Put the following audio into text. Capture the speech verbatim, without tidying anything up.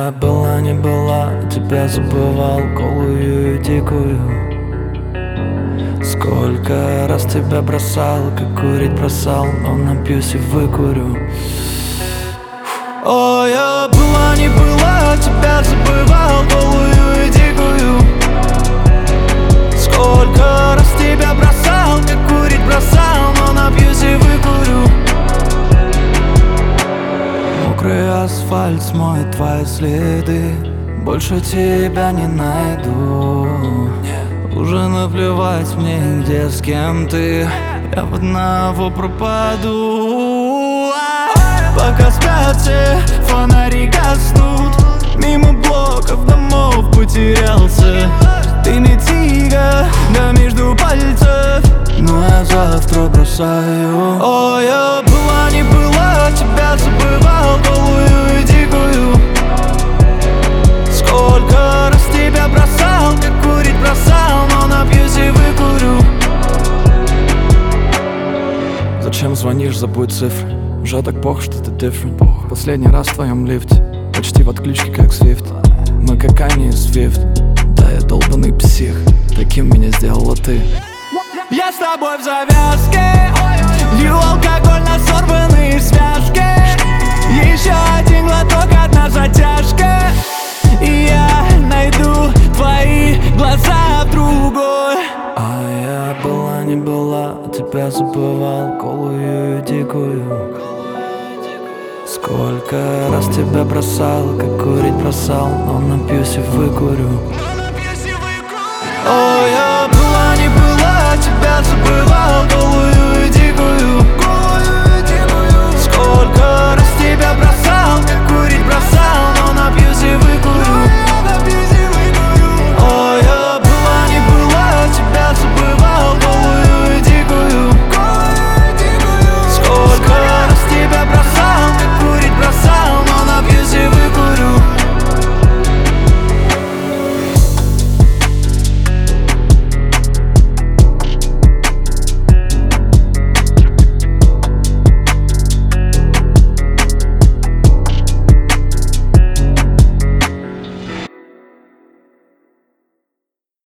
я была, не была, тебя забывал, голую и дикую. Сколько раз тебя бросал, как курить бросал, но напьюсь и выкурю. О, я была, не была, тебя забывал, голую и дикую. Сколько раз тебя бросал, как курить бросал, но напьюсь и выкурю. Мокрый асфальт смоет твои следы, больше тебя не найду. Уже наплевать мне, где с кем ты, я в одного пропаду. Пока спят все, фонари гаснут, мимо блоков домов потерялся. Ты не тига, да между пальцев, но я завтра бросаю. О, я была, не была, тебя забывал, голую и дикую. Сколько раз тебя бросал, как курить бросал, но напьюсь и выкурю. Зачем звонишь, забудь цифры, уже так плохо, что ты different. Последний раз в твоем лифте, почти в отключке, как Свифт. Мы как Ани и Свифт, да я долбаный псих, таким меня сделала ты. Я с тобой в завязке, лью алкоголь на сорванные связки. Еще один глоток, одна затяжка, и я найду твои глаза в другой. А я была, не была, тебя забывал, голую и дикую. Сколько раз тебя бросал, как курить бросал, но напьюсь и выкурю. О, я была, не была, тебя забывал, голую и дикую. Сколько раз тебя бросал.